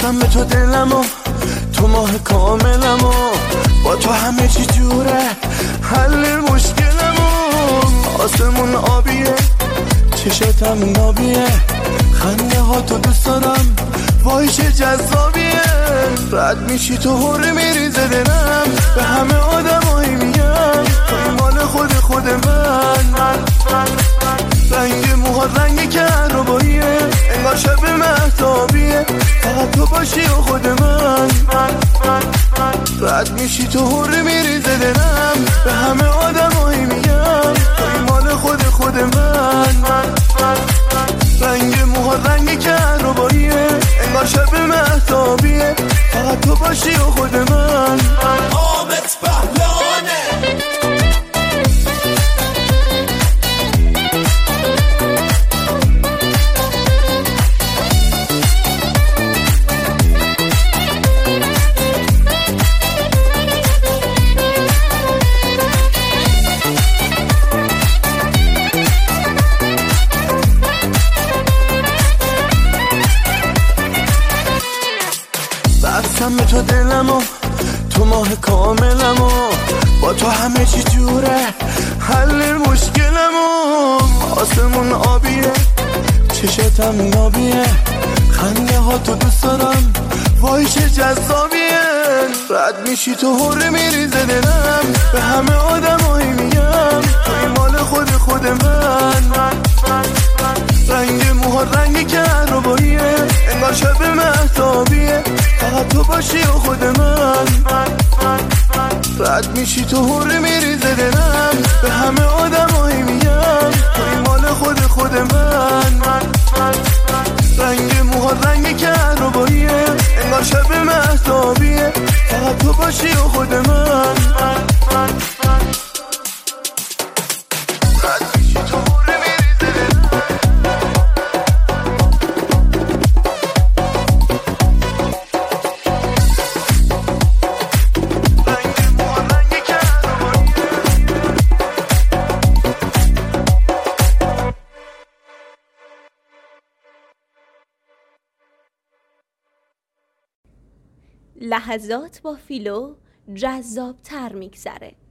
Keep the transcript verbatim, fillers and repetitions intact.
بستم به تو دلمو، تو ماه کاملمو، با تو همه چی جوره، حل مشکلمو. آسمون آبیه، چشاتم نابیه، خنده ها تو دوست دارم، وای چه جذابیه. رد میشی تو هر میریزه دلم، به همه آدمایی میگم توی مال خود خود من. رنگ موها رنگ کهرباییه، انگار شب مهتابیه، فقط تو باشی و خود من. رد میشی تو هر میریزه دلم، به همه آدمایی میگم توی مال خود خود من. رنگ موها رنگ کهرباییه، انگار شب مهتابیه، فقط تو باشی و خود من. آبت بهلانه بستم به تو دلمو، تو ماه کاملمو، با تو همه چی جوره، حل مشکلمو. آسمون آبیه، چشاتم نابیه، خنده ها تو دوست دارم، وای چه جذابیه. رد میشی تو هر میریزه دلم، به همه آدمایی میگم توی مال خود خود من. رنگ موها رنگ کهرباییه، انگار شب مهتابیه، فقط تو باشی و خود من. رد میشی تو هر میریزه دلم، به همه آدمایی میگم توی مال خود خود من. رنگ موها رنگ کهرباییه، انگار شب مهتابیه، فقط تو باشی و خود من. رد میشی تو هر میریزه دلم. لحظات با فیلو جذاب تر میگذره.